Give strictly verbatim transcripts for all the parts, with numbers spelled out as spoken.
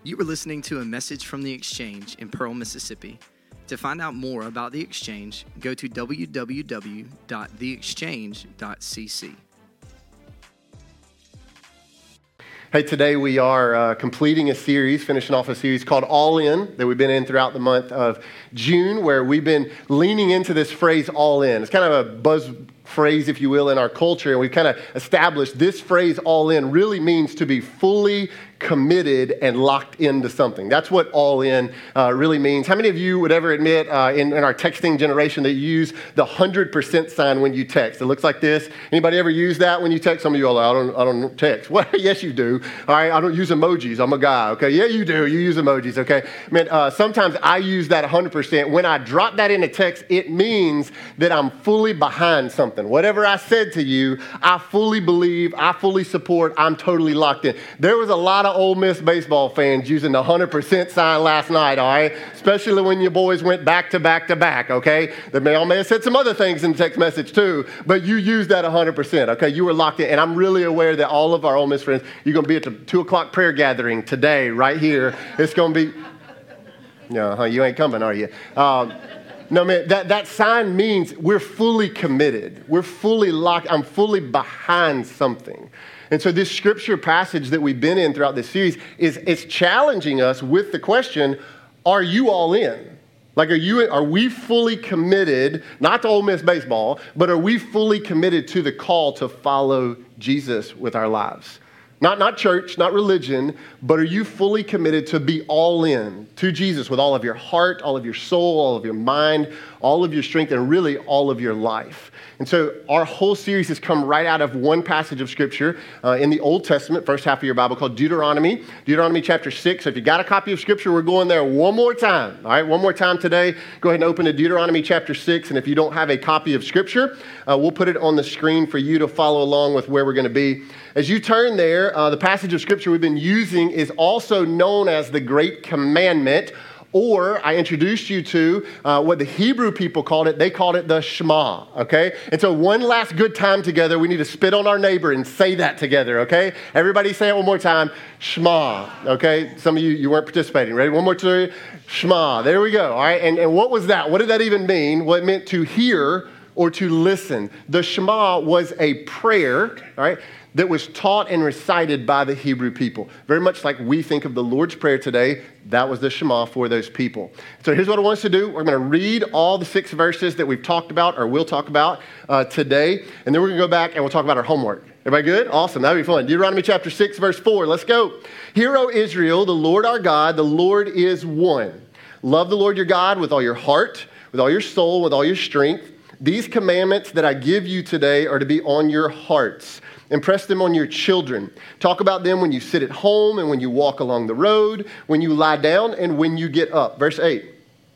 You were listening to a message from The Exchange in Pearl, Mississippi. To find out more about The Exchange, go to w w w dot the exchange dot c c. Hey, today we are uh, completing a series, finishing off a series called All In that we've been in throughout the month of June, where we've been leaning into this phrase, all in. It's kind of a buzz phrase, if you will, in our culture, and we've kind of established this phrase, all in, really means to be fully committed and locked into something. That's what all in uh, really means. How many of you would ever admit uh, in, in our texting generation that you use the one hundred percent sign when you text? It looks like this. Anybody ever use that when you text? Some of you all, I don't, I don't text. Well, yes, you do. All right, I don't use emojis. I'm a guy, okay? Yeah, you do. You use emojis, okay? I mean, uh, sometimes I use that one hundred percent. When I drop that in a text, it means that I'm fully behind something. Whatever I said to you, I fully believe, I fully support, I'm totally locked in. There was a lot of Ole Miss baseball fans using the one hundred percent sign last night, all right? Especially when your boys went back to back to back, okay? They may, may have said some other things in the text message too, but you used that one hundred percent, okay? You were locked in. And I'm really aware that all of our Ole Miss friends, you're going to be at the two o'clock prayer gathering today, right here. It's going to be, no, huh, you ain't coming, are you? Um, No, man, that, that sign means we're fully committed. We're fully locked. I'm fully behind something. And so this scripture passage that we've been in throughout this series is, is challenging us with the question, are you all in? Like, are you? Are we fully committed, not to Ole Miss baseball, but are we fully committed to the call to follow Jesus with our lives? Not, not church, not religion, but are you fully committed to be all in to Jesus with all of your heart, all of your soul, all of your mind, all of your strength, and really all of your life? And so our whole series has come right out of one passage of Scripture uh, in the Old Testament, first half of your Bible, called Deuteronomy, Deuteronomy chapter six. So if you got a copy of Scripture, we're going there one more time. All right, one more time today. Go ahead and open to Deuteronomy chapter six. And if you don't have a copy of Scripture, uh, we'll put it on the screen for you to follow along with where we're going to be. As you turn there, uh, the passage of Scripture we've been using is also known as the Great Commandment, or I introduced you to uh, what the Hebrew people called it. They called it the Shema, okay? And so one last good time together, we need to spit on our neighbor and say that together, okay? Everybody say it one more time. Shema, okay? Some of you, you weren't participating. Ready? One more time. Shema. There we go, all right? And, and what was that? What did that even mean? Well, it meant to hear or to listen. The Shema was a prayer, all right, that was taught and recited by the Hebrew people. Very much like we think of the Lord's Prayer today, that was the Shema for those people. So here's what I want us to do. We're going to read all the six verses that we've talked about or will talk about uh, today, and then we're going to go back and we'll talk about our homework. Everybody good? Awesome. That'll be fun. Deuteronomy chapter six, verse four. Let's go. Hear, O Israel, the Lord our God, the Lord is one. Love the Lord your God with all your heart, with all your soul, with all your strength. These commandments that I give you today are to be on your hearts. Impress them on your children. Talk about them when you sit at home and when you walk along the road, when you lie down and when you get up. Verse eight.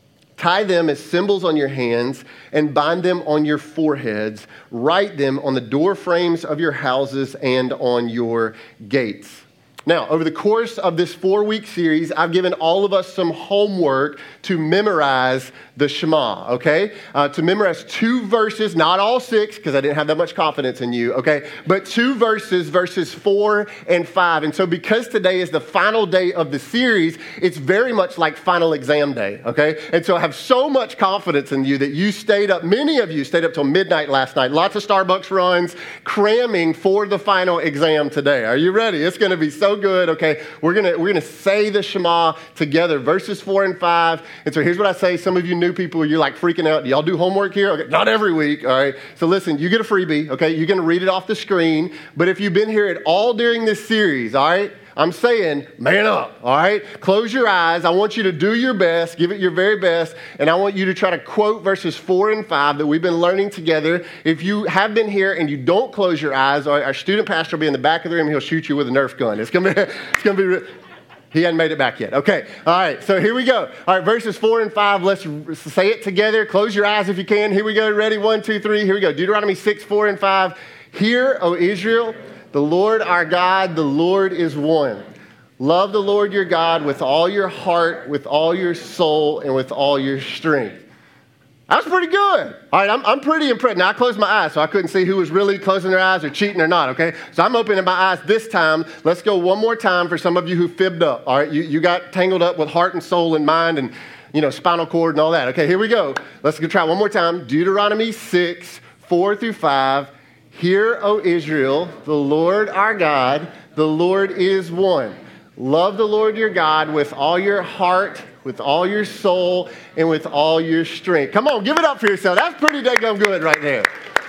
Tie them as symbols on your hands and bind them on your foreheads. Write them on the door frames of your houses and on your gates. Now, over the course of this four-week series, I've given all of us some homework to memorize the Shema, okay? Uh, to memorize two verses, not all six, because I didn't have that much confidence in you, okay? But two verses, verses four and five. And so because today is the final day of the series, it's very much like final exam day, okay? And so I have so much confidence in you that you stayed up, many of you stayed up till midnight last night, lots of Starbucks runs, cramming for the final exam today. Are you ready? It's going to be so good, okay? We're going to we're going to say the Shema together, verses four and five. And so here's what I say. Some of you new people, you're like freaking out. Do y'all do homework here? Okay, not every week, all right? So listen, you get a freebie, okay? You're going to read it off the screen. But if you've been here at all during this series, all right, I'm saying, man up, all right? Close your eyes. I want you to do your best, give it your very best, and I want you to try to quote verses four and five that we've been learning together. If you have been here and you don't close your eyes, our student pastor will be in the back of the room. He'll shoot you with a Nerf gun. It's gonna be, it's gonna be. He hadn't made it back yet. Okay, all right, so here we go. All right, verses four and five, let's say it together. Close your eyes if you can. Here we go, ready, one, two, three, here we go. Deuteronomy six, four and five. Hear, O Israel, the Lord our God, the Lord is one. Love the Lord your God with all your heart, with all your soul, and with all your strength. That's pretty good. All right, I'm, I'm pretty impressed. Now, I closed my eyes, so I couldn't see who was really closing their eyes or cheating or not, okay? So I'm opening my eyes this time. Let's go one more time for some of you who fibbed up, all right? You, you got tangled up with heart and soul and mind and, you know, spinal cord and all that. Okay, here we go. Let's go try one more time. Deuteronomy six, four through five. Hear, O Israel, the Lord our God, the Lord is one. Love the Lord your God with all your heart, with all your soul, and with all your strength. Come on, give it up for yourself. That's pretty daggone good right there.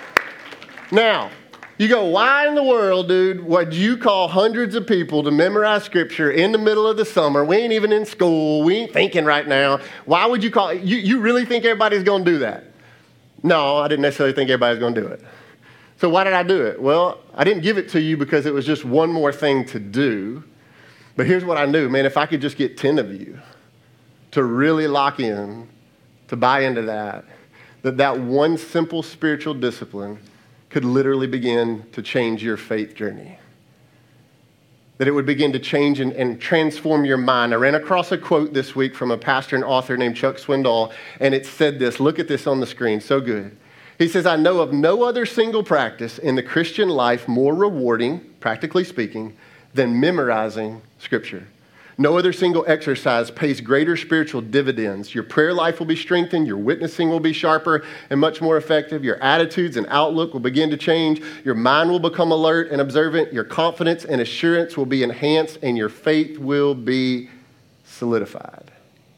Now, you go, why in the world, dude, would you call hundreds of people to memorize scripture in the middle of the summer? We ain't even in school. We ain't thinking right now. Why would you call, you, you really think everybody's going to do that? No, I didn't necessarily think everybody's going to do it. So why did I do it? Well, I didn't give it to you because it was just one more thing to do. But here's what I knew, man, if I could just get ten of you to really lock in, to buy into that, that that one simple spiritual discipline could literally begin to change your faith journey. That it would begin to change and, and transform your mind. I ran across a quote this week from a pastor and author named Chuck Swindoll, and it said this. Look at this on the screen, so good. He says, I know of no other single practice in the Christian life more rewarding, practically speaking, than memorizing Scripture. No other single exercise pays greater spiritual dividends. Your prayer life will be strengthened, your witnessing will be sharper and much more effective, your attitudes and outlook will begin to change, your mind will become alert and observant, your confidence and assurance will be enhanced, and your faith will be solidified.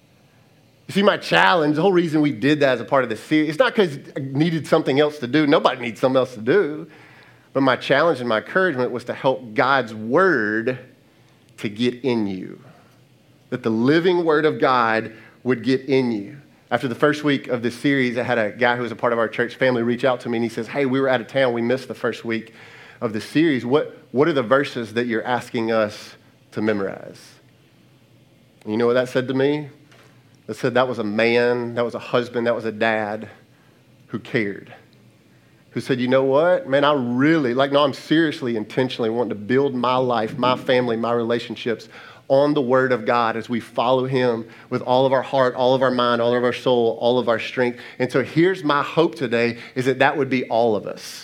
You see, my challenge, the whole reason we did that as a part of this series, it's not because I needed something else to do. Nobody needs something else to do. But my challenge and my encouragement was to help God's word to get in you. That the living word of God would get in you. After the first week of this series, I had a guy who was a part of our church family reach out to me, and he says, hey, we were out of town. We missed the first week of the series. What, what are the verses that you're asking us to memorize? And you know what that said to me? It said that was a man, that was a husband, that was a dad who cared. Who said, you know what, man, I really, like, no, I'm seriously, intentionally wanting to build my life, my family, my relationships on the word of God as we follow him with all of our heart, all of our mind, all of our soul, all of our strength. And so here's my hope today is that that would be all of us.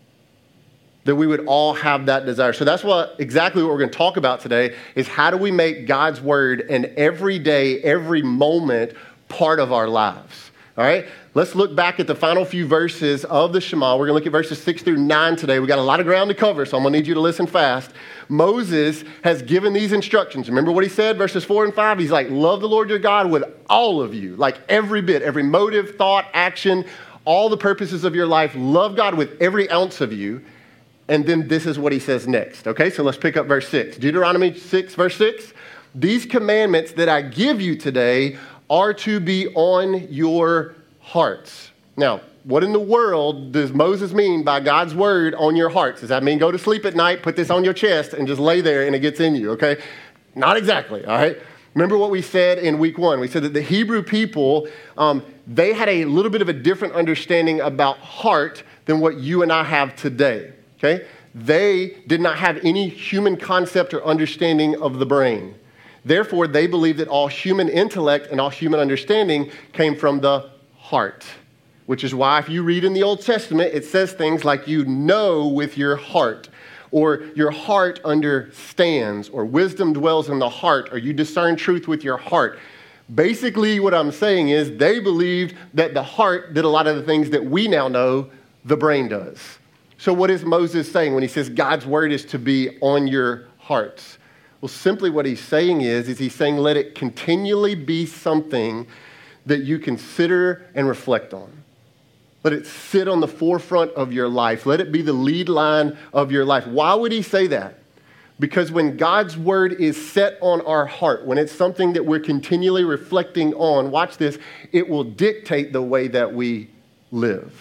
That we would all have that desire. So that's what exactly what we're going to talk about today is how do we make God's word an everyday, every moment part of our lives. All right, let's look back at the final few verses of the Shema. We're going to look at verses six through nine today. We got a lot of ground to cover, so I'm going to need you to listen fast. Moses has given these instructions. Remember what he said, verses four and five? He's like, love the Lord your God with all of you, like every bit, every motive, thought, action, all the purposes of your life. Love God with every ounce of you. And then this is what he says next. Okay, so let's pick up verse six. Deuteronomy six, verse six. These commandments that I give you today are to be on your hearts. Now, what in the world does Moses mean by God's word on your hearts? Does that mean go to sleep at night, put this on your chest, and just lay there and it gets in you, okay? Not exactly, all right? Remember what we said in week one. We said that the Hebrew people, um, they had a little bit of a different understanding about heart than what you and I have today, okay? They did not have any human concept or understanding of the brain. Therefore, they believed that all human intellect and all human understanding came from the heart, which is why if you read in the Old Testament, it says things like you know with your heart, or your heart understands, or wisdom dwells in the heart, or you discern truth with your heart. Basically, what I'm saying is they believed that the heart did a lot of the things that we now know the brain does. So what is Moses saying when he says God's word is to be on your hearts? Well, simply what he's saying is, is he's saying let it continually be something that you consider and reflect on. Let it sit on the forefront of your life. Let it be the lead line of your life. Why would he say that? Because when God's word is set on our heart, when it's something that we're continually reflecting on, watch this, it will dictate the way that we live.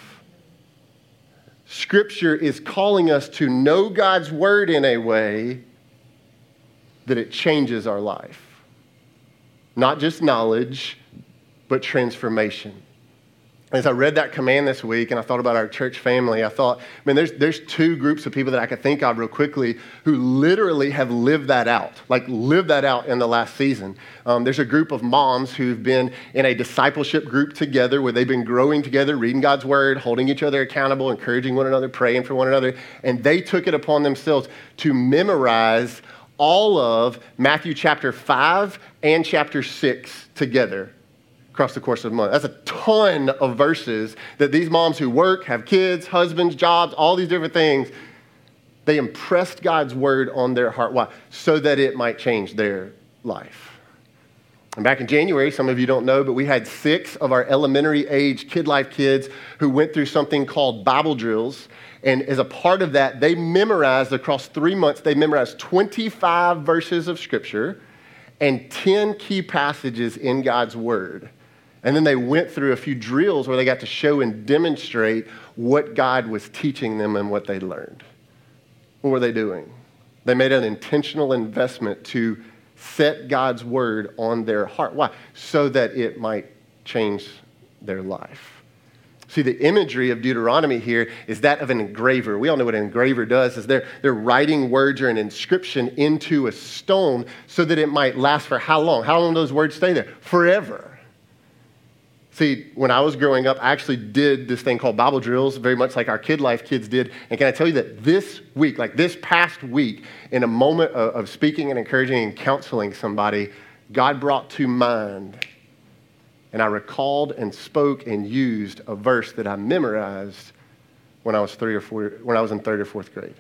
Scripture is calling us to know God's word in a way that it changes our life. Not just knowledge, but transformation. As I read that command this week and I thought about our church family, I thought, man, there's, there's two groups of people that I could think of real quickly who literally have lived that out, like lived that out in the last season. Um, there's a group of moms who've been in a discipleship group together where they've been growing together, reading God's word, holding each other accountable, encouraging one another, praying for one another. And they took it upon themselves to memorize all of Matthew chapter five and chapter six together across the course of a month. That's a ton of verses that these moms who work, have kids, husbands, jobs, all these different things, they impressed God's word on their heart. Why? So that it might change their life. And back in January, some of you don't know, but we had six of our elementary age Kid Life kids who went through something called Bible drills. And as a part of that, they memorized across three months, they memorized twenty-five verses of Scripture and ten key passages in God's word. And then they went through a few drills where they got to show and demonstrate what God was teaching them and what they learned. What were they doing? They made an intentional investment to set God's word on their heart. Why? So that it might change their life. See, the imagery of Deuteronomy here is that of an engraver. We all know what an engraver does, is they're, they're writing words or an inscription into a stone so that it might last for how long? How long do those words stay there? Forever. See, when I was growing up, I actually did this thing called Bible drills, very much like our Kid Life kids did. And can I tell you that this week, like this past week, in a moment of, of speaking and encouraging and counseling somebody, God brought to mind, and I recalled and spoke and used a verse that I memorized when I was three or four, when I was in third or fourth grade.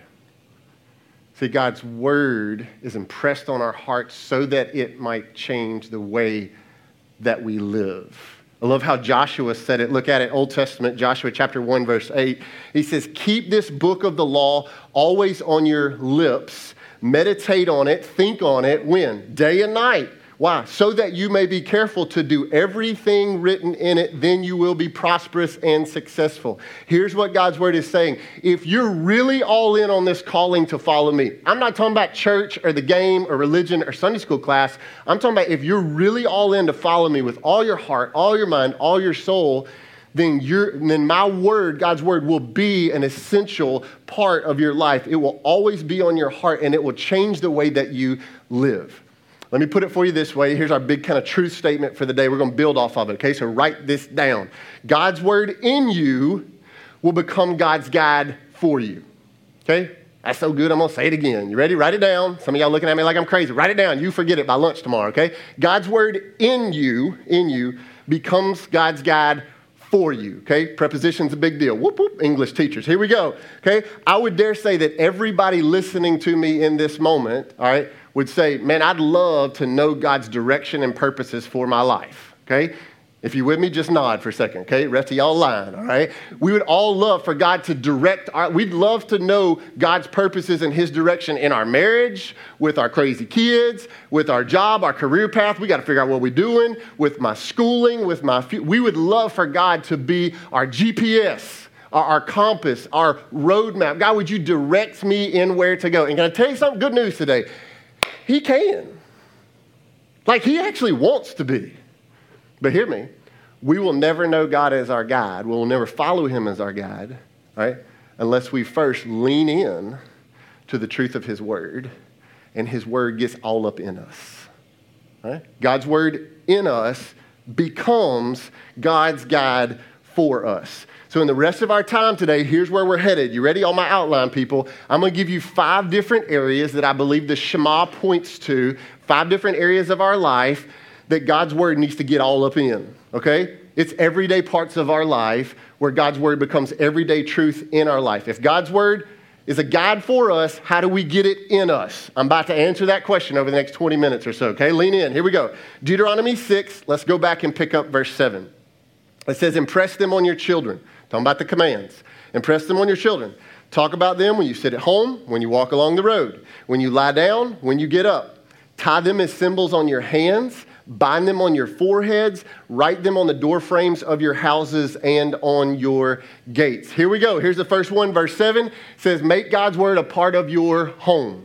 See, God's word is impressed on our hearts so that it might change the way that we live. I love how Joshua said it. Look at it, Old Testament, Joshua chapter one, verse eight. He says, keep this book of the law always on your lips. Meditate on it, think on it, when? Day and night. Why? So that you may be careful to do everything written in it, then you will be prosperous and successful. Here's what God's word is saying. If you're really all in on this calling to follow me, I'm not talking about church or the game or religion or Sunday school class. I'm talking about if you're really all in to follow me with all your heart, all your mind, all your soul, then you're, then my word, God's word, will be an essential part of your life. It will always be on your heart, and it will change the way that you live. Let me put it for you this way. Here's our big kind of truth statement for the day. We're going to build off of it, okay? So write this down. God's word in you will become God's guide for you, okay? That's so good, I'm going to say it again. You ready? Write it down. Some of y'all looking at me like I'm crazy. Write it down. You forget it by lunch tomorrow, okay? God's word in you, in you, becomes God's guide for you, okay? Preposition's a big deal. Whoop, whoop, English teachers. Here we go, okay? I would dare say that everybody listening to me in this moment, all right, would say, man, I'd love to know God's direction and purposes for my life, okay? If you're with me, just nod for a second, okay? Rest of y'all lying, all right? We would all love for God to direct our, we'd love to know God's purposes and his direction in our marriage, with our crazy kids, with our job, our career path. We got to figure out what we're doing, with my schooling, with my, we would love for God to be our G P S, our, our compass, our roadmap. God, would you direct me in where to go? And can I tell you something? Good news today. He can. Like, he actually wants to be. But hear me, we will never know God as our guide. We'll never follow him as our guide, right? Unless we first lean in to the truth of his word, and his word gets all up in us, right? God's word in us becomes God's guide for us. So in the rest of our time today, here's where we're headed. You ready? On my outline, people, I'm going to give you five different areas that I believe the Shema points to, five different areas of our life that God's word needs to get all up in, okay? It's everyday parts of our life where God's word becomes everyday truth in our life. If God's word is a guide for us, how do we get it in us? I'm about to answer that question over the next twenty minutes or so, okay? Lean in. Here we go. Deuteronomy six, let's go back and pick up verse seven. It says, impress them on your children. Talking about the commands. Impress them on your children. Talk about them when you sit at home, when you walk along the road, when you lie down, when you get up. Tie them as symbols on your hands. Bind them on your foreheads. Write them on the door frames of your houses and on your gates. Here we go. Here's the first one. Verse seven. It says, make God's word a part of your home.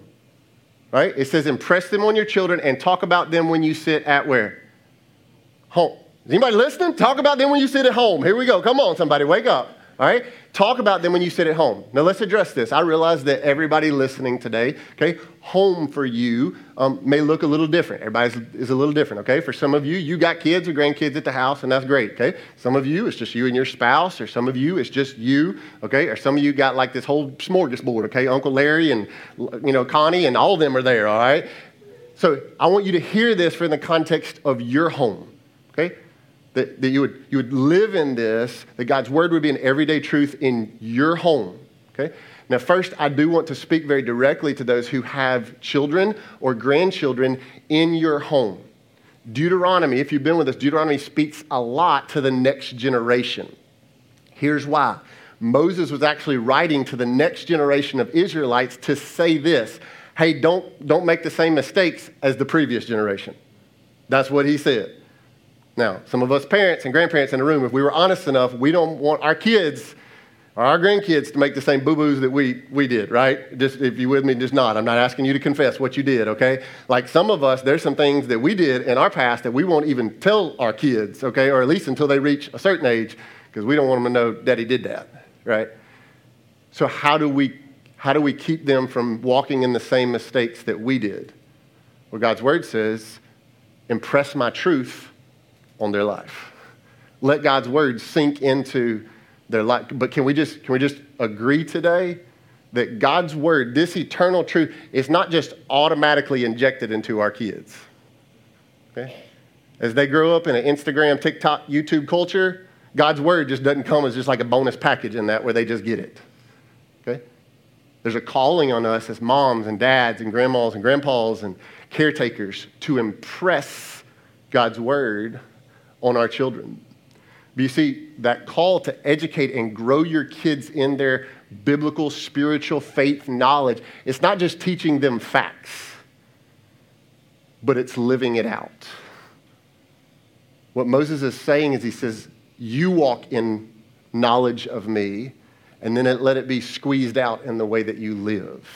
Right? It says, impress them on your children and talk about them when you sit at where? Home. Is anybody listening? Talk about them when you sit at home. Here we go. Come on, somebody, wake up. All right? Talk about them when you sit at home. Now, let's address this. I realize that everybody listening today, okay, home for you um, may look a little different. Everybody is a little different, okay? For some of you, you got kids or grandkids at the house, and that's great, okay? Some of you, it's just you and your spouse, or some of you, it's just you, okay? Or some of you got like this whole smorgasbord, okay? Uncle Larry and, you know, Connie, and all of them are there, all right? So I want you to hear this from the context of your home, okay? That, that you would you would live in this, that God's word would be an everyday truth in your home, okay? Now, first, I do want to speak very directly to those who have children or grandchildren in your home. Deuteronomy, if you've been with us, Deuteronomy speaks a lot to the next generation. Here's why. Moses was actually writing to the next generation of Israelites to say this, hey, don't, don't make the same mistakes as the previous generation. That's what he said. Now, some of us parents and grandparents in the room, if we were honest enough, we don't want our kids or our grandkids to make the same boo-boos that we, we did, right? Just if you're with me, just nod. I'm not asking you to confess what you did, okay? Like some of us, there's some things that we did in our past that we won't even tell our kids, okay? Or at least until they reach a certain age, because we don't want them to know Daddy did that, right? So how do we how do we keep them from walking in the same mistakes that we did? Well, God's word says, impress my truth on their life. Let God's word sink into their life. But can we just can we just agree today that God's word, this eternal truth, is not just automatically injected into our kids? Okay? As they grow up in an Instagram, TikTok, YouTube culture, God's word just doesn't come as just like a bonus package in that where they just get it. Okay? There's a calling on us as moms and dads and grandmas and grandpas and caretakers to impress God's word on our children. But you see, that call to educate and grow your kids in their biblical, spiritual faith knowledge, it's not just teaching them facts, but it's living it out. What Moses is saying is he says, you walk in knowledge of me, and then it, let it be squeezed out in the way that you live.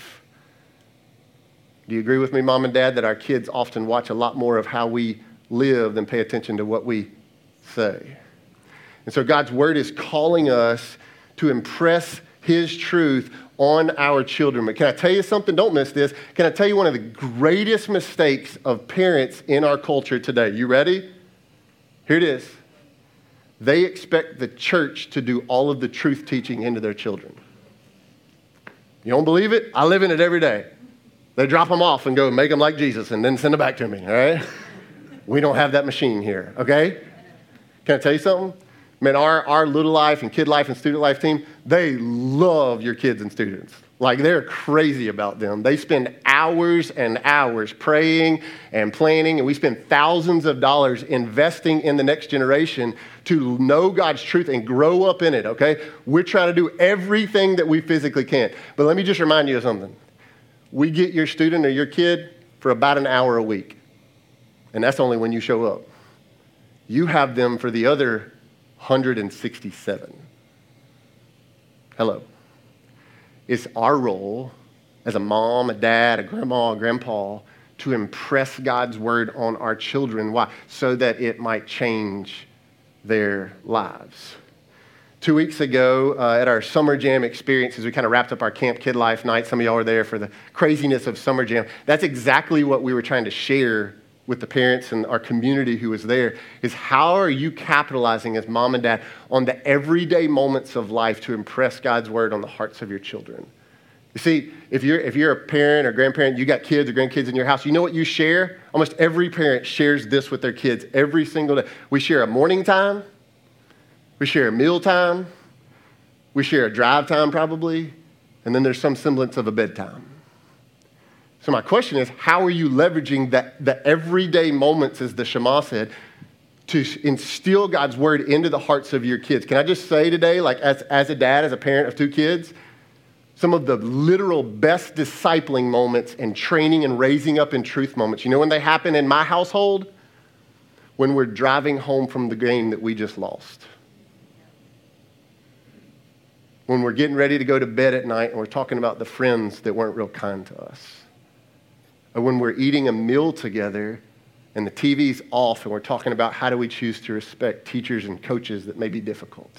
Do you agree with me, Mom and Dad, that our kids often watch a lot more of how we live than pay attention to what we say? And so God's word is calling us to impress his truth on our children. But can I tell you something? Don't miss this. Can I tell you one of the greatest mistakes of parents in our culture today? You ready? Here it is. They expect the church to do all of the truth teaching into their children. You don't believe it? I live in it every day. They drop them off and go make them like Jesus and then send them back to me, all right? We don't have that machine here, okay? Can I tell you something? Man, our, our Little Life and Kid Life and Student Life team, they love your kids and students. Like, they're crazy about them. They spend hours and hours praying and planning, and we spend thousands of dollars investing in the next generation to know God's truth and grow up in it, okay? We're trying to do everything that we physically can. But let me just remind you of something. We get your student or your kid for about an hour a week, and that's only when you show up. You have them for the other one hundred sixty-seven. Hello. It's our role as a mom, a dad, a grandma, a grandpa to impress God's word on our children. Why? So that it might change their lives. Two weeks ago uh, at our Summer Jam experience, as we kind of wrapped up our Camp Kid Life night, some of y'all were there for the craziness of Summer Jam. That's exactly what we were trying to share with the parents and our community who was there, is how are you capitalizing as mom and dad on the everyday moments of life to impress God's word on the hearts of your children? You see, if you're, if you're a parent or grandparent, you got kids or grandkids in your house, you know what you share? Almost every parent shares this with their kids every single day. We share a morning time. We share a meal time. We share a drive time probably. And then there's some semblance of a bedtime. So my question is, how are you leveraging that, the everyday moments, as the Shema said, to instill God's word into the hearts of your kids? Can I just say today, like as, as a dad, as a parent of two kids, some of the literal best discipling moments and training and raising up in truth moments, you know when they happen in my household? When we're driving home from the game that we just lost. When we're getting ready to go to bed at night and we're talking about the friends that weren't real kind to us. Or when we're eating a meal together and the T V's off, and we're talking about how do we choose to respect teachers and coaches that may be difficult.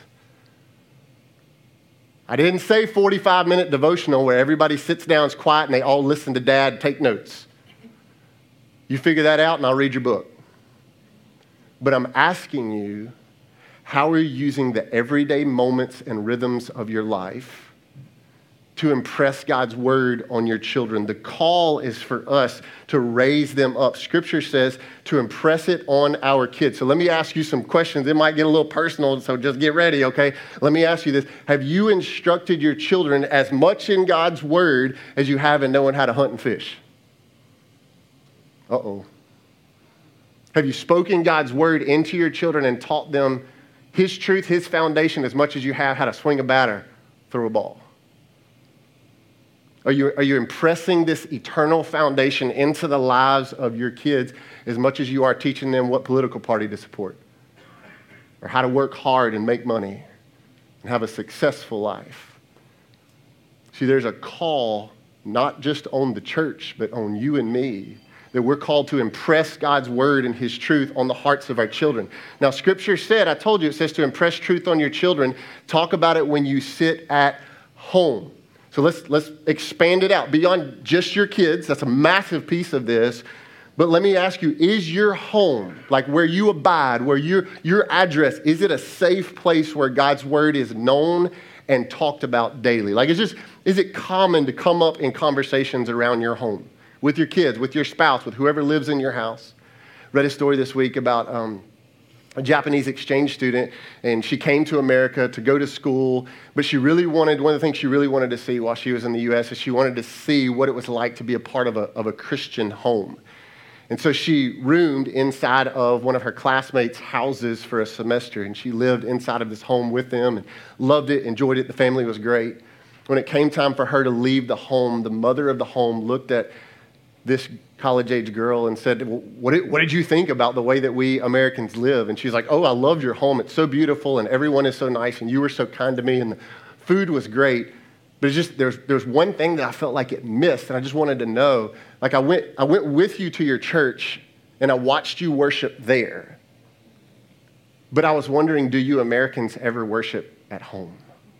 I didn't say forty-five minute devotional where everybody sits down, is quiet, and they all listen to Dad take notes. You figure that out, and I'll read your book. But I'm asking you, how are you using the everyday moments and rhythms of your life to impress God's word on your children? The call is for us to raise them up. Scripture says to impress it on our kids. So let me ask you some questions. It might get a little personal, so just get ready, okay? Let me ask you this. Have you instructed your children as much in God's word as you have in knowing how to hunt and fish? Uh-oh. Have you spoken God's word into your children and taught them His truth, His foundation, as much as you have how to swing a bat or throw a ball? Are you, are you impressing this eternal foundation into the lives of your kids as much as you are teaching them what political party to support, or how to work hard and make money and have a successful life? See, there's a call not just on the church, but on you and me, that we're called to impress God's word and His truth on the hearts of our children. Now, Scripture said, I told you, it says to impress truth on your children. Talk about it when you sit at home. So let's, let's expand it out beyond just your kids. That's a massive piece of this. But let me ask you, is your home, like where you abide, where your, your address, is it a safe place where God's word is known and talked about daily? Like, is, just, is it common to come up in conversations around your home? With your kids, with your spouse, with whoever lives in your house. Read a story this week about um, a Japanese exchange student, and she came to America to go to school, but she really wanted, one of the things she really wanted to see while she was in the U S is she wanted to see what it was like to be a part of a, of a Christian home. And so she roomed inside of one of her classmates' houses for a semester, and she lived inside of this home with them and loved it, enjoyed it. The family was great. When it came time for her to leave the home, the mother of the home looked at this college-age girl and said, well, what, did, what did you think about the way that we Americans live? And she's like, oh, I loved your home. It's so beautiful, and everyone is so nice, and you were so kind to me, and the food was great. But it's just, there's, there's one thing that I felt like it missed, and I just wanted to know. Like, I went, I went with you to your church, and I watched you worship there. But I was wondering, do you Americans ever worship at home?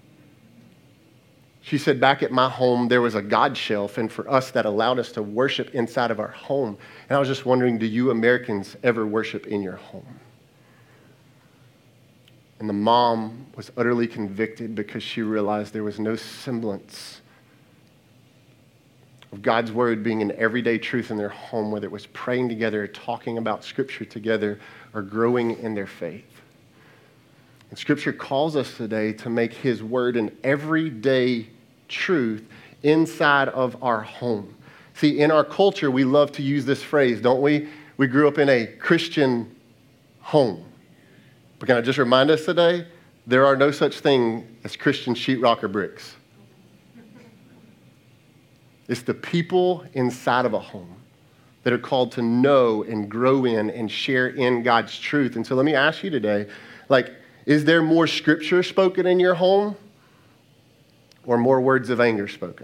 She said, back at my home, there was a God shelf, and for us, that allowed us to worship inside of our home. And I was just wondering, do you Americans ever worship in your home? And the mom was utterly convicted because she realized there was no semblance of God's word being an everyday truth in their home, whether it was praying together, talking about Scripture together, or growing in their faith. And Scripture calls us today to make His word an everyday truth inside of our home. See, in our culture, we love to use this phrase, don't we? We grew up in a Christian home. But can I just remind us today, there are no such thing as Christian sheetrock or bricks. It's the people inside of a home that are called to know and grow in and share in God's truth. And so let me ask you today, like, is there more Scripture spoken in your home or more words of anger spoken?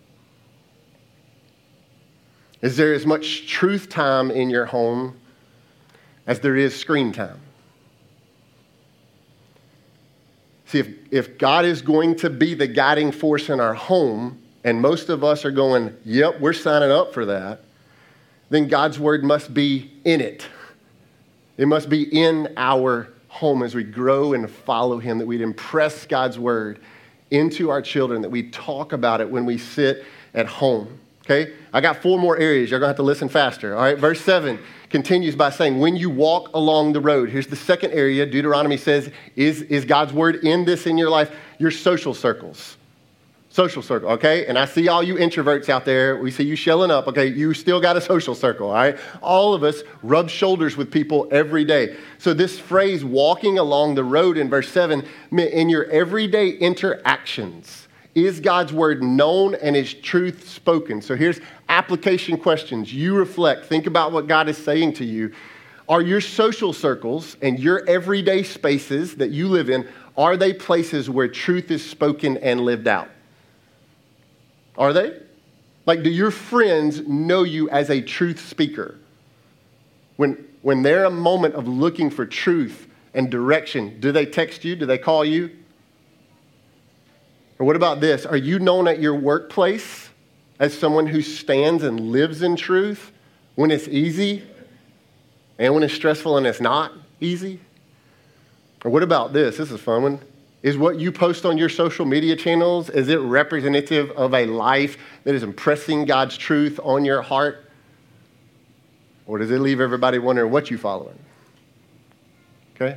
Is there as much truth time in your home as there is screen time? See, if, if God is going to be the guiding force in our home, and most of us are going, yep, we're signing up for that, then God's word must be in it. It must be in our home as we grow and follow Him, that we'd impress God's word into our children, that we talk about it when we sit at home. Okay? I got four more areas. You're going to have to listen faster. All right? Verse seven continues by saying, when you walk along the road. Here's the second area. Deuteronomy says, is, is God's word in this in your life? Your social circles. Social circle, okay? And I see all you introverts out there. We see you shelling up, okay? You still got a social circle, all right? All of us rub shoulders with people every day. So this phrase, walking along the road in verse seven, in your everyday interactions, is God's word known and His truth spoken? So here's application questions. You reflect. Think about what God is saying to you. Are your social circles and your everyday spaces that you live in, are they places where truth is spoken and lived out? Are they? Like, do your friends know you as a truth speaker? When, when they're a moment of looking for truth and direction, do they text you? Do they call you? Or what about this? Are you known at your workplace as someone who stands and lives in truth when it's easy and when it's stressful and it's not easy? Or what about this? This is a fun one. Is what you post on your social media channels, is it representative of a life that is impressing God's truth on your heart? Or does it leave everybody wondering what you're following? Okay?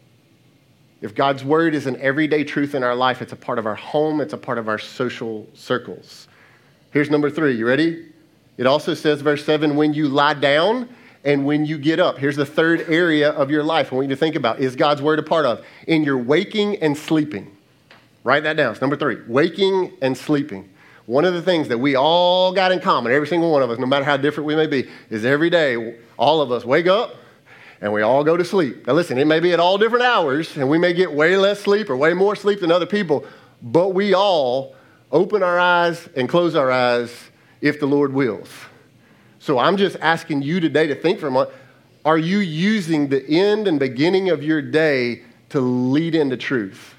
If God's word is an everyday truth in our life, it's a part of our home, it's a part of our social circles. Here's number three. You ready? It also says, verse seven, when you lie down and when you get up. Here's the third area of your life I want you to think about. Is God's word a part of? In your waking and sleeping. Write that down. It's number three. Waking and sleeping. One of the things that we all got in common, every single one of us, no matter how different we may be, is every day all of us wake up and we all go to sleep. Now listen, it may be at all different hours and we may get way less sleep or way more sleep than other people, but we all open our eyes and close our eyes if the Lord wills. So I'm just asking you today to think for a moment, are you using the end and beginning of your day to lead into truth?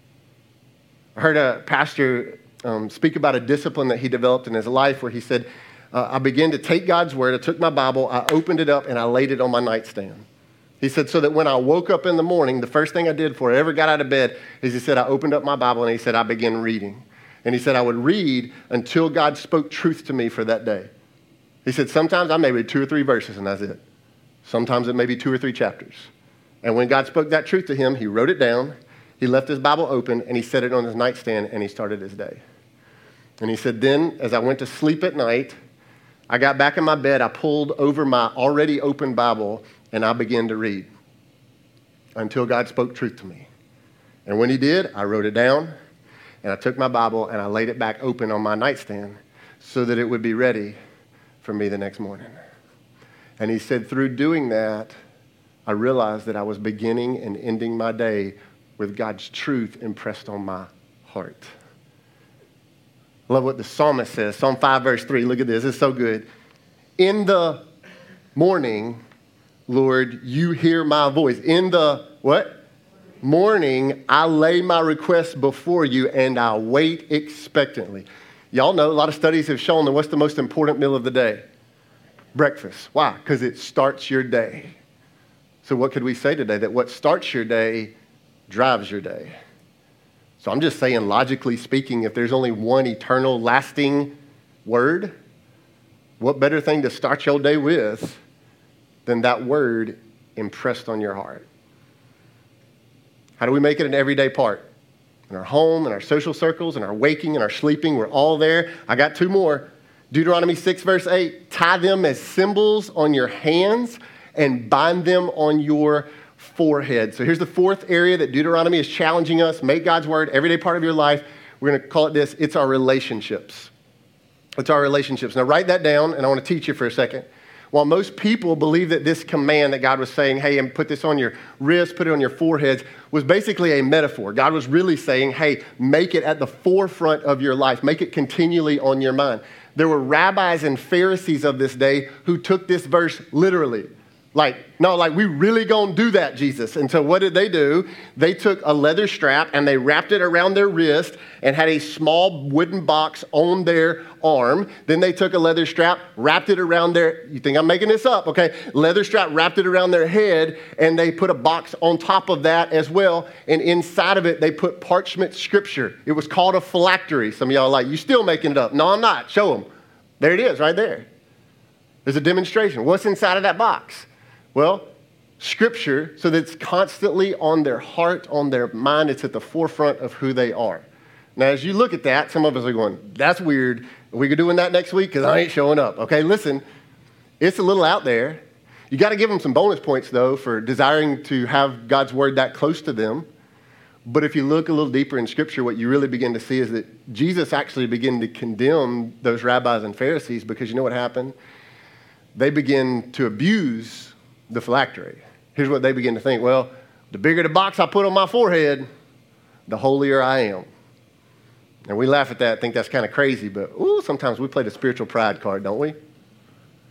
I heard a pastor um, speak about a discipline that he developed in his life where he said, uh, I began to take God's word, I took my Bible, I opened it up, and I laid it on my nightstand. He said, so that when I woke up in the morning, the first thing I did before I ever got out of bed is he said, I opened up my Bible, and he said, I began reading. And he said, I would read until God spoke truth to me for that day. He said, sometimes I may read two or three verses, and that's it. Sometimes it may be two or three chapters. And when God spoke that truth to him, he wrote it down, he left his Bible open, and he set it on his nightstand, and he started his day. And he said, then, as I went to sleep at night, I got back in my bed, I pulled over my already open Bible, and I began to read until God spoke truth to me. And when he did, I wrote it down, and I took my Bible, and I laid it back open on my nightstand so that it would be ready for me the next morning. And he said, through doing that, I realized that I was beginning and ending my day with God's truth impressed on my heart. I love what the psalmist says. Psalm five, verse three. Look at this. It's so good. In the morning, Lord, you hear my voice. In the what? Morning, I lay my requests before you and I wait expectantly. Y'all know a lot of studies have shown that what's the most important meal of the day? Breakfast. Why? Because it starts your day. So what could we say today? That what starts your day drives your day. So I'm just saying, logically speaking, if there's only one eternal, lasting word, what better thing to start your day with than that word impressed on your heart? How do we make it an everyday part? In our home, in our social circles, in our waking, in our sleeping, we're all there. I got two more. Deuteronomy six, verse eight, tie them as symbols on your hands and bind them on your forehead. So here's the fourth area that Deuteronomy is challenging us. Make God's word everyday part of your life. We're going to call it this. It's our relationships. It's our relationships. Now write that down, and I want to teach you for a second. While most people believe that this command that God was saying, hey, and put this on your wrist, put it on your foreheads, was basically a metaphor. God was really saying, hey, make it at the forefront of your life. Make it continually on your mind. There were rabbis and Pharisees of this day who took this verse literally. Like, no, like, we really gonna do that, Jesus. And so what did they do? They took a leather strap and they wrapped it around their wrist and had a small wooden box on their arm. Then they took a leather strap, wrapped it around their, you think I'm making this up, okay? Leather strap, wrapped it around their head, and they put a box on top of that as well. And inside of it, they put parchment scripture. It was called a phylactery. Some of y'all are like, you still making it up. No, I'm not. Show them. There it is, right there. There's a demonstration. What's inside of that box? Well, scripture, so that it's constantly on their heart, on their mind. It's at the forefront of who they are. Now, as you look at that, some of us are going, that's weird. Are we doing that next week? Because I ain't showing up. Okay, listen, it's a little out there. You got to give them some bonus points, though, for desiring to have God's word that close to them. But if you look a little deeper in Scripture, what you really begin to see is that Jesus actually began to condemn those rabbis and Pharisees because you know what happened? They begin to abuse the phylactery. Here's what they begin to think. Well, the bigger the box I put on my forehead, the holier I am. And we laugh at that, think that's kind of crazy, but ooh, sometimes we play the spiritual pride card, don't we?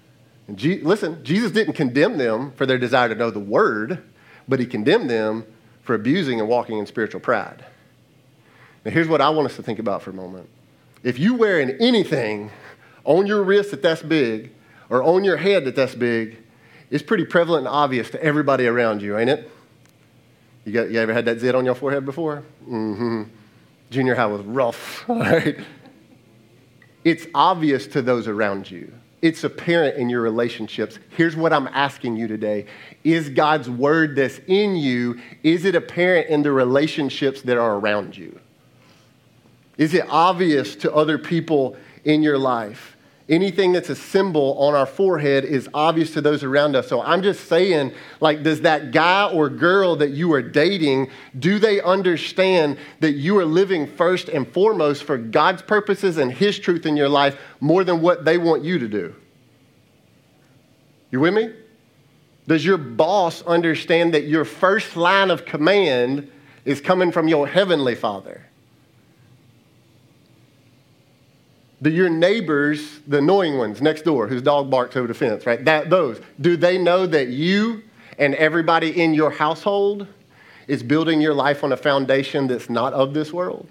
And Je- listen, Jesus didn't condemn them for their desire to know the word, but he condemned them for abusing and walking in spiritual pride. Now, here's what I want us to think about for a moment. If you wearing anything on your wrist that that's big or on your head that that's big, it's pretty prevalent and obvious to everybody around you, ain't it? You, got, you ever had that zit on your forehead before? Mm-hmm. Junior high was rough, all right? It's obvious to those around you. It's apparent in your relationships. Here's what I'm asking you today. Is God's word that's in you, is it apparent in the relationships that are around you? Is it obvious to other people in your life? Anything that's a symbol on our forehead is obvious to those around us. So I'm just saying, like, does that guy or girl that you are dating, do they understand that you are living first and foremost for God's purposes and his truth in your life more than what they want you to do? You with me? Does your boss understand that your first line of command is coming from your heavenly Father? Do your neighbors, the annoying ones next door whose dog barks over the fence, right? That, those, do they know that you and everybody in your household is building your life on a foundation that's not of this world?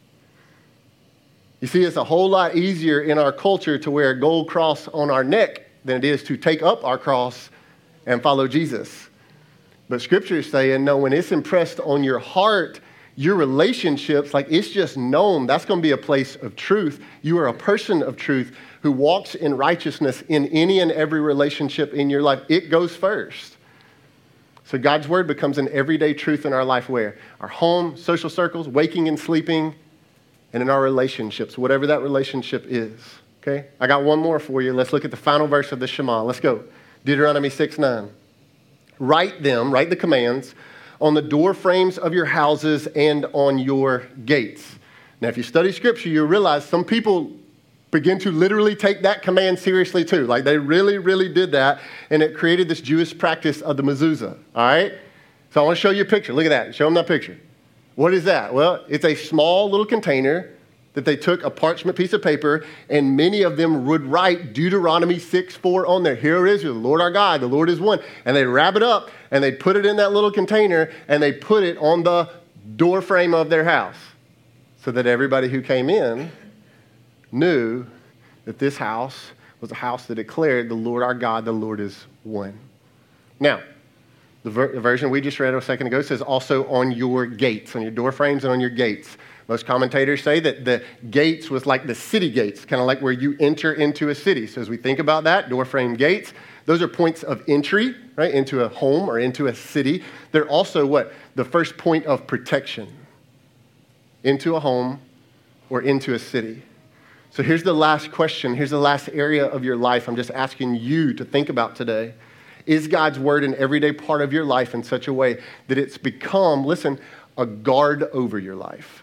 You see, it's a whole lot easier in our culture to wear a gold cross on our neck than it is to take up our cross and follow Jesus. But Scripture is saying, no, when it's impressed on your heart, your relationships, like it's just known, that's going to be a place of truth. You are a person of truth who walks in righteousness in any and every relationship in your life. It goes first. So God's word becomes an everyday truth in our life where? Our home, social circles, waking and sleeping, and in our relationships, whatever that relationship is. Okay? I got one more for you. Let's look at the final verse of the Shema. Let's go. Deuteronomy six nine. Write them, write the commands, on the door frames of your houses and on your gates. Now, if you study Scripture, you realize some people begin to literally take that command seriously too. Like they really, really did that, and it created this Jewish practice of the mezuzah, all right? So I want to show you a picture. Look at that. Show them that picture. What is that? Well, it's a small little container that they took a parchment piece of paper, and many of them would write Deuteronomy six four on there. Here it is, the Lord our God, the Lord is one. And they'd wrap it up, and they'd put it in that little container, and they'd put it on the door frame of their house so that everybody who came in knew that this house was a house that declared the Lord our God, the Lord is one. Now, the, ver- the version we just read a second ago says also on your gates, on your door frames and on your gates. Most commentators say that the gates was like the city gates, kind of like where you enter into a city. So as we think about that, door frame gates, those are points of entry, right, into a home or into a city. They're also what? The first point of protection into a home or into a city. So here's the last question. Here's the last area of your life I'm just asking you to think about today. Is God's word an everyday part of your life in such a way that it's become, listen, a guard over your life?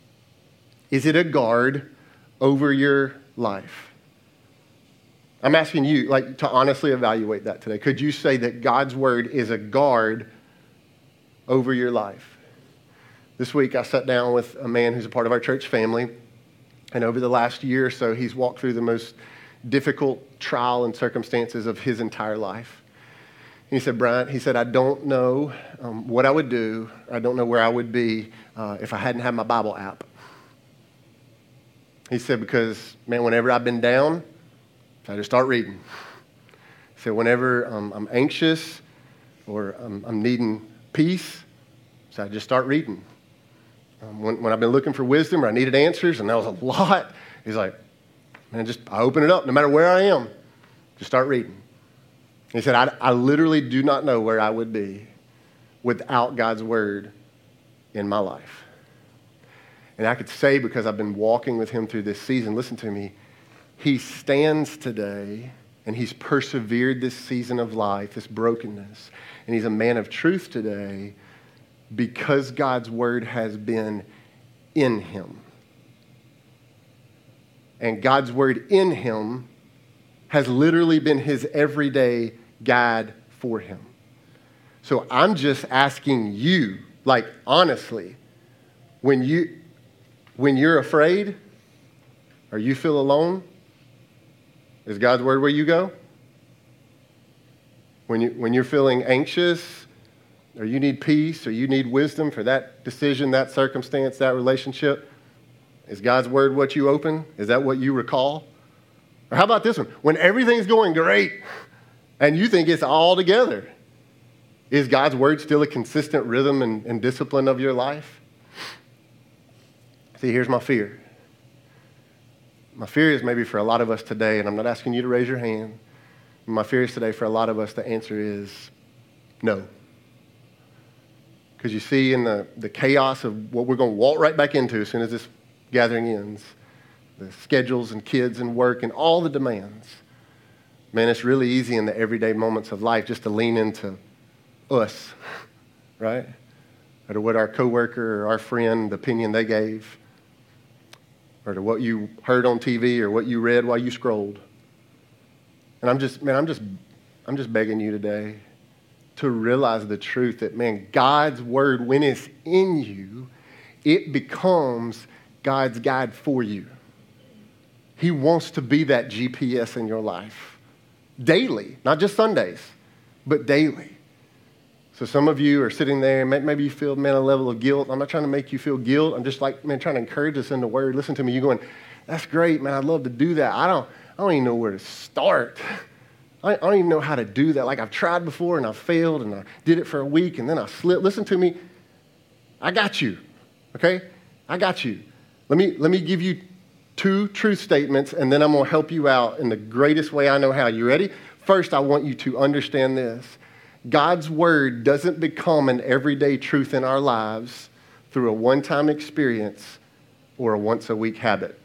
Is it a guard over your life? I'm asking you, like, to honestly evaluate that today. Could you say that God's word is a guard over your life? This week, I sat down with a man who's a part of our church family, and over the last year or so, he's walked through the most difficult trial and circumstances of his entire life. And he said, Bryant, he said, I don't know um, what I would do. I don't know where I would be uh, if I hadn't had my Bible app. He said, because, man, whenever I've been down, I just start reading. He said, whenever um, I'm anxious or I'm, I'm needing peace, so I just start reading. Um, when, when I've been looking for wisdom or I needed answers, and that was a lot, he's like, man, just I open it up no matter where I am. Just start reading. He said, I, I literally do not know where I would be without God's word in my life. And I could say, because I've been walking with him through this season, listen to me, he stands today and he's persevered this season of life, this brokenness, and he's a man of truth today because God's word has been in him. And God's word in him has literally been his everyday guide for him. So I'm just asking you, like, honestly, when you... When you're afraid or you feel alone, is God's word where you go? When, you, when you're feeling anxious, or you need peace, or you need wisdom for that decision, that circumstance, that relationship, is God's word what you open? Is that what you recall? Or how about this one? When everything's going great and you think it's all together, is God's word still a consistent rhythm and, and discipline of your life? See, here's my fear. My fear is maybe for a lot of us today, and I'm not asking you to raise your hand. My fear is today for a lot of us, the answer is no. Because you see, in the, the chaos of what we're going to walk right back into as soon as this gathering ends, the schedules and kids and work and all the demands, man, it's really easy in the everyday moments of life just to lean into us, right? Or to what our coworker or our friend, the opinion they gave, or to what you heard on T V or what you read while you scrolled. And I'm just, man, I'm just, I'm just begging you today to realize the truth that, man, God's word, when it's in you, it becomes God's guide for you. He wants to be that G P S in your life daily, not just Sundays, but daily. So some of you are sitting there, and maybe you feel, man, a level of guilt. I'm not trying to make you feel guilt. I'm just like, man, trying to encourage us in the word. Listen to me. You're going, that's great, man. I'd love to do that. I don't, I don't even know where to start. I, I don't even know how to do that. Like, I've tried before, and I failed, and I did it for a week, and then I slipped. Listen to me. I got you, okay? I got you. Let me, let me give you two truth statements, and then I'm going to help you out in the greatest way I know how. You ready? First, I want you to understand this. God's word doesn't become an everyday truth in our lives through a one-time experience or a once-a-week habit.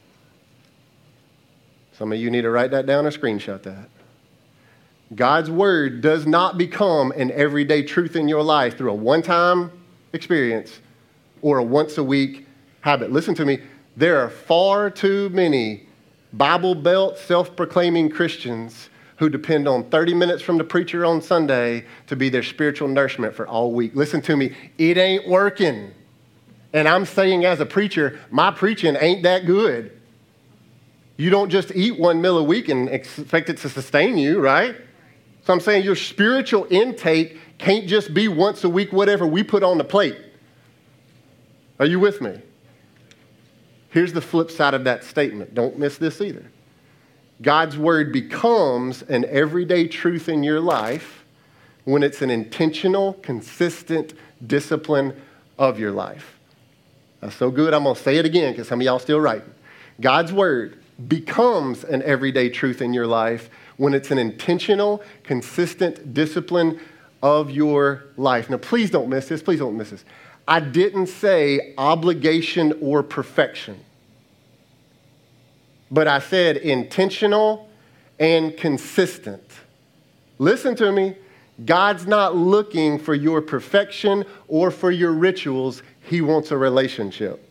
Some of you need to write that down or screenshot that. God's word does not become an everyday truth in your life through a one-time experience or a once-a-week habit. Listen to me. There are far too many Bible Belt, self-proclaiming Christians who depend on thirty minutes from the preacher on Sunday to be their spiritual nourishment for all week. Listen to me. It ain't working. And I'm saying as a preacher, my preaching ain't that good. You don't just eat one meal a week and expect it to sustain you, right? So I'm saying your spiritual intake can't just be once a week, whatever we put on the plate. Are you with me? Here's the flip side of that statement. Don't miss this either. God's word becomes an everyday truth in your life when it's an intentional, consistent discipline of your life. That's so good. I'm going to say it again because some of y'all still writing. God's word becomes an everyday truth in your life when it's an intentional, consistent discipline of your life. Now, please don't miss this. Please don't miss this. I didn't say obligation or perfection, but I said intentional and consistent. Listen to me. God's not looking for your perfection or for your rituals. He wants a relationship.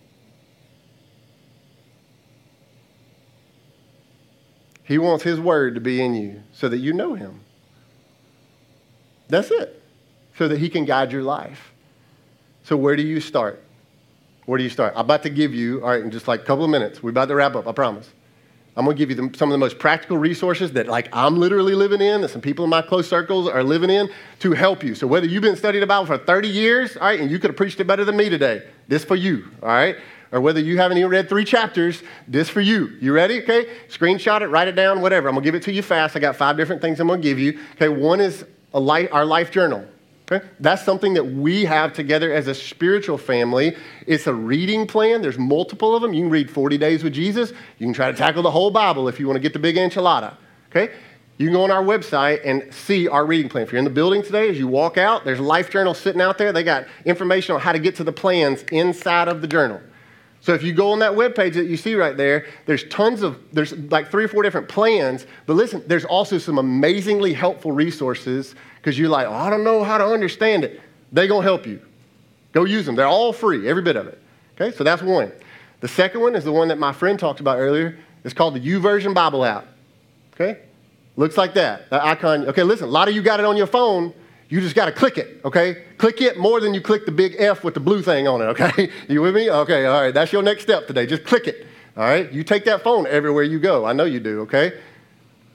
He wants his word to be in you so that you know him. That's it. So that he can guide your life. So where do you start? Where do you start? I'm about to give you, all right, in just like a couple of minutes. We're about to wrap up, I promise. I'm going to give you the, some of the most practical resources that like I'm literally living in, that some people in my close circles are living in to help you. So whether you've been studying the Bible for thirty years, all right, and you could have preached it better than me today, this for you, all right? Or whether you haven't even read three chapters, this for you. You ready? Okay? Screenshot it, write it down, whatever. I'm going to give it to you fast. I got five different things I'm going to give you. Okay, one is a life, our life journal. Okay? That's something that we have together as a spiritual family. It's a reading plan. There's multiple of them. You can read forty days with Jesus. You can try to tackle the whole Bible if you want to get the big enchilada. Okay? You can go on our website and see our reading plan. If you're in the building today, as you walk out, there's a life journal sitting out there. They got information on how to get to the plans inside of the journal. So if you go on that webpage that you see right there, there's tons of, there's like three or four different plans. But listen, there's also some amazingly helpful resources because you're like, oh, I don't know how to understand it. They're going to help you. Go use them. They're all free, every bit of it. Okay, so that's one. The second one is the one that my friend talked about earlier. It's called the YouVersion Bible app. Okay, looks like that. The icon. Okay, listen, a lot of you got it on your phone. You just got to click it, okay? Click it more than you click the big F with the blue thing on it, okay? You with me? Okay, all right. That's your next step today. Just click it, all right? You take that phone everywhere you go. I know you do, okay?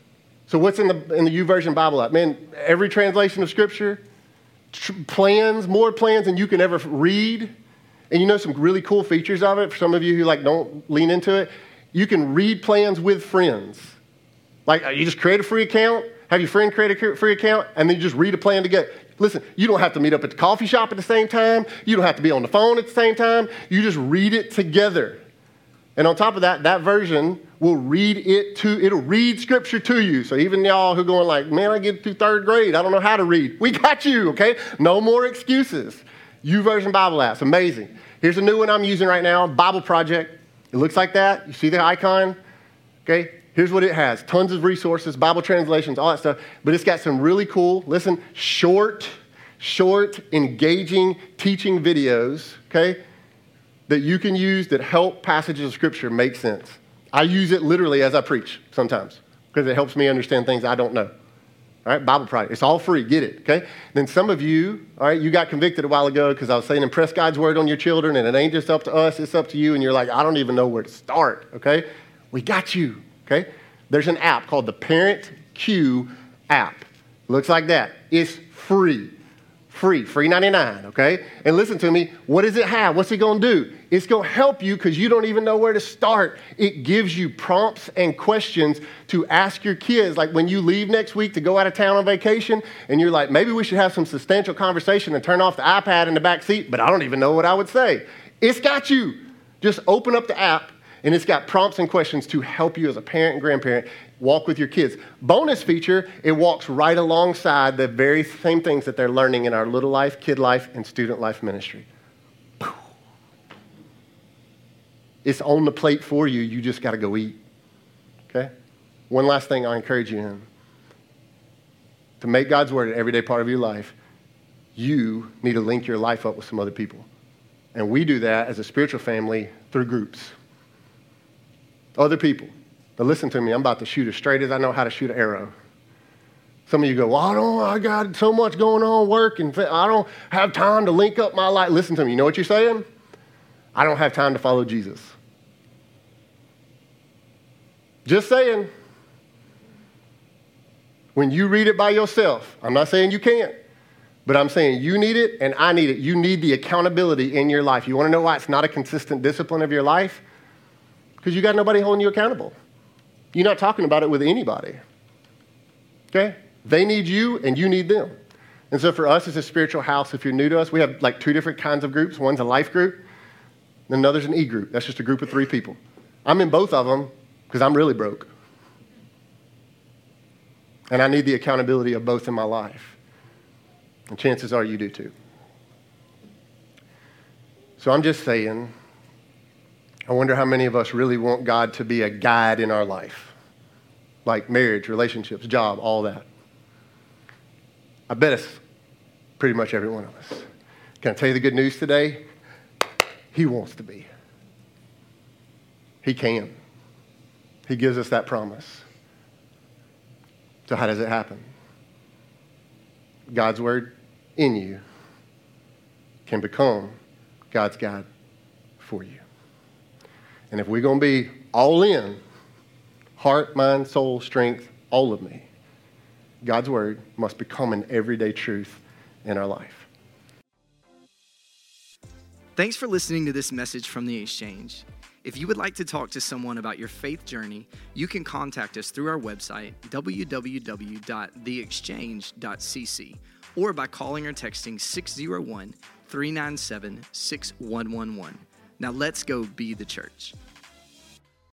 So what's in the in the YouVersion Bible app? Man, every translation of Scripture, tr- plans, more plans than you can ever read. And you know some really cool features of it. For some of you who like don't lean into it, you can read plans with friends. Like you just create a free account, have your friend create a free account, and then you just read a plan together. Listen, you don't have to meet up at the coffee shop at the same time. You don't have to be on the phone at the same time. You just read it together. And on top of that, that version will read it to, it'll read Scripture to you. So even y'all who are going like, man, I get through third grade, I don't know how to read. We got you, okay? No more excuses. YouVersion Bible apps, amazing. Here's a new one I'm using right now, Bible Project. It looks like that. You see the icon? Okay, here's what it has. Tons of resources, Bible translations, all that stuff. But it's got some really cool, listen, short, short, engaging teaching videos, okay, that you can use that help passages of Scripture make sense. I use it literally as I preach sometimes because it helps me understand things I don't know. All right, Bible Project. It's all free. Get it, okay? Then some of you, all right, you got convicted a while ago because I was saying impress God's word on your children, and it ain't just up to us, it's up to you, and you're like, I don't even know where to start, okay? We got you, okay? There's an app called the Parent Cue app. Looks like that. It's free. Free, free ninety-nine, okay? And listen to me, what does it have? What's it going to do? It's going to help you because you don't even know where to start. It gives you prompts and questions to ask your kids. Like when you leave next week to go out of town on vacation and you're like, maybe we should have some substantial conversation and turn off the iPad in the back seat, but I don't even know what I would say. It's got you. Just open up the app and it's got prompts and questions to help you as a parent and grandparent walk with your kids. Bonus feature, it walks right alongside the very same things that they're learning in our little life, kid life, and student life ministry. It's on the plate for you. You just got to go eat. Okay? One last thing I encourage you in. To make God's word an everyday part of your life, you need to link your life up with some other people. And we do that as a spiritual family through groups. Other people. Now listen to me, I'm about to shoot as straight as I know how to shoot an arrow. Some of you go, well, I don't, I got so much going on, work, and I don't have time to link up my life. Listen to me, you know what you're saying? I don't have time to follow Jesus. Just saying. When you read it by yourself, I'm not saying you can't, but I'm saying you need it and I need it. You need the accountability in your life. You want to know why it's not a consistent discipline of your life? Because you got nobody holding you accountable. You're not talking about it with anybody. Okay? They need you and you need them. And so for us as a spiritual house, if you're new to us, we have like two different kinds of groups. One's a life group, and another's an e-group. That's just a group of three people. I'm in both of them because I'm really broke. And I need the accountability of both in my life. And chances are you do too. So I'm just saying, I wonder how many of us really want God to be a guide in our life, like marriage, relationships, job, all that. I bet it's pretty much every one of us. Can I tell you the good news today? He wants to be. He can. He gives us that promise. So how does it happen? God's word in you can become God's guide for you. And if we're going to be all in, heart, mind, soul, strength, all of me, God's word must become an everyday truth in our life. Thanks for listening to this message from The Exchange. If you would like to talk to someone about your faith journey, you can contact us through our website, w w w dot the exchange dot c c, or by calling or texting six oh one, three nine seven, six one one one. Now let's go be the church.